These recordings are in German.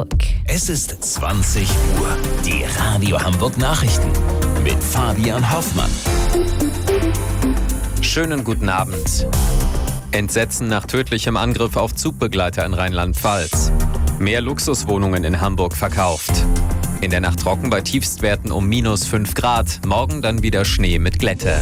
Hamburg. Es ist 20 Uhr. Die Radio Hamburg Nachrichten mit Fabian Hoffmann. Schönen guten Abend. Entsetzen nach tödlichem Angriff auf Zugbegleiter in Rheinland-Pfalz. Mehr Luxuswohnungen in Hamburg verkauft. In der Nacht trocken bei Tiefstwerten um -5 Grad. Morgen dann wieder Schnee mit Glätte.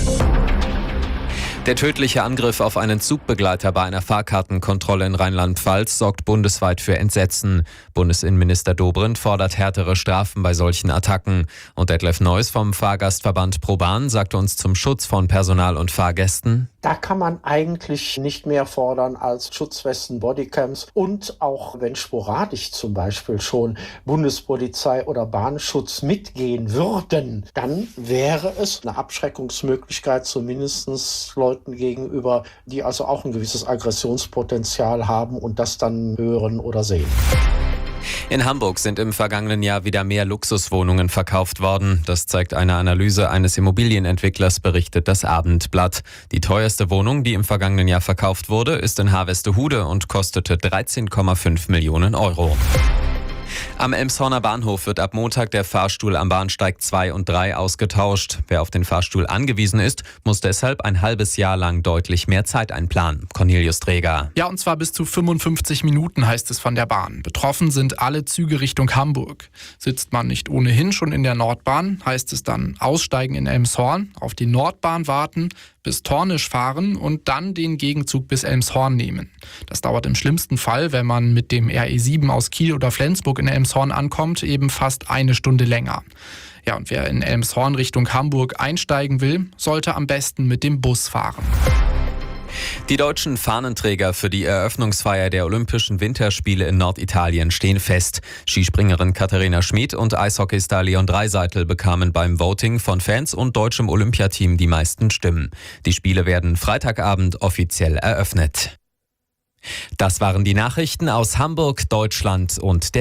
Der tödliche Angriff auf einen Zugbegleiter bei einer Fahrkartenkontrolle in Rheinland-Pfalz sorgt bundesweit für Entsetzen. Bundesinnenminister Dobrindt fordert härtere Strafen bei solchen Attacken. Und Detlef Neuss vom Fahrgastverband ProBahn sagte uns zum Schutz von Personal und Fahrgästen: Da kann man eigentlich nicht mehr fordern als Schutzwesten, Bodycams und auch wenn sporadisch zum Beispiel schon Bundespolizei oder Bahnschutz mitgehen würden, dann wäre es eine Abschreckungsmöglichkeit zumindest Leuten gegenüber, die also auch ein gewisses Aggressionspotenzial haben und das dann hören oder sehen. In Hamburg sind im vergangenen Jahr wieder mehr Luxuswohnungen verkauft worden. Das zeigt eine Analyse eines Immobilienentwicklers, berichtet das Abendblatt. Die teuerste Wohnung, die im vergangenen Jahr verkauft wurde, ist in Harvestehude und kostete 13,5 Millionen Euro. Am Elmshorner Bahnhof wird ab Montag der Fahrstuhl am Bahnsteig 2 und 3 ausgetauscht. Wer auf den Fahrstuhl angewiesen ist, muss deshalb ein halbes Jahr lang deutlich mehr Zeit einplanen. Cornelius Träger. Ja, und zwar bis zu 55 Minuten, heißt es von der Bahn. Betroffen sind alle Züge Richtung Hamburg. Sitzt man nicht ohnehin schon in der Nordbahn, heißt es dann aussteigen in Elmshorn, auf die Nordbahn warten, bis Tornisch fahren und dann den Gegenzug bis Elmshorn nehmen. Das dauert im schlimmsten Fall, wenn man mit dem RE7 aus Kiel oder Flensburg in Elmshorn ankommt, eben fast eine Stunde länger. Ja, und wer in Elmshorn Richtung Hamburg einsteigen will, sollte am besten mit dem Bus fahren. Die deutschen Fahnenträger für die Eröffnungsfeier der Olympischen Winterspiele in Norditalien stehen fest. Skispringerin Katharina Schmid und Eishockeystar Leon Draisaitl bekamen beim Voting von Fans und deutschem Olympiateam die meisten Stimmen. Die Spiele werden Freitagabend offiziell eröffnet. Das waren die Nachrichten aus Hamburg, Deutschland und der